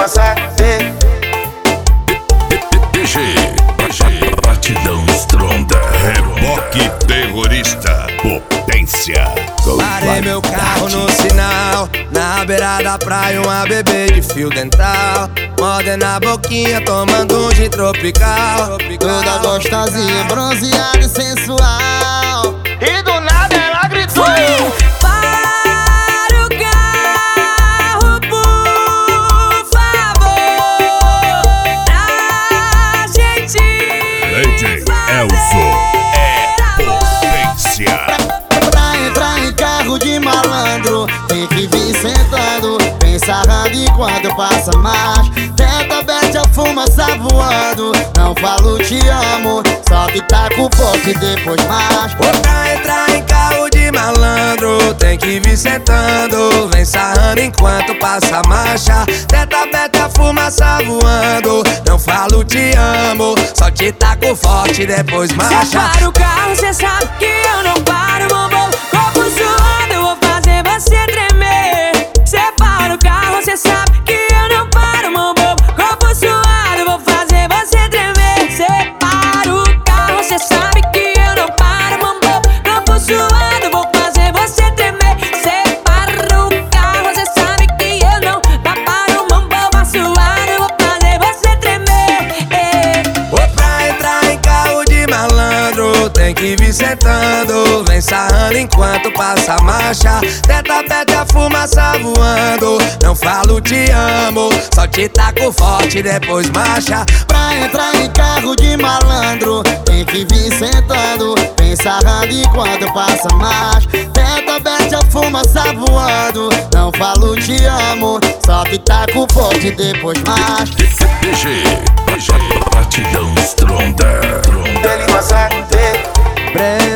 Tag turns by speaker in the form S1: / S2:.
S1: Batidão estronda. Reboque terrorista. Potência.
S2: Parei meu carro no sinal, na beira da praia, uma bebê de fio dental, mordendo a boquinha, tomando um gin tropical.
S3: Toda gostosinha, bronzeada e sensual. E do nada ela gritou:
S4: para o carro, por favor, pra gente
S1: DJ Elzo é potência.
S3: Pra entrar em carro de malandro, tem que vir sentando, bem sarrado enquanto passa mais. Tenta, bete a fumaça voando, não falo te amo, só que tá com forte depois mais.
S2: Pra entrar em carro de malandro, tem que vir sentando, vem sarrando enquanto passa a marcha. Tenta, bete a fumaça voando, não falo te amo, só te taco forte depois marcha.
S4: Cê para o carro, cê sabe que eu não paro, bombom. Corpo suando, eu vou fazer você tremer. Cê para o carro, cê sabe que eu não paro, bombom. Corpo suado, eu vou fazer você tremer. Cê para o carro, cê sabe que eu não paro, bombom. Corpo suado, eu vou fazer você tremer. Cê para o carro, cê sabe que eu não paro, bombom. Suado, eu vou fazer você tremer.
S2: Pra entrar em carro de malandro, tem que vir sentando, vem sarrando enquanto passa a marcha. Tenta, pede a fumaça voando, não falo te amo, só te taco forte depois marcha.
S3: Pra entrar em carro de malandro, tem que vir sentando, bem sarrando enquanto passa mais. Tenta, bete a fumaça voando, não falo te amo, só que tá com forte depois mais.
S1: DJ Batidão estronda.
S2: Breve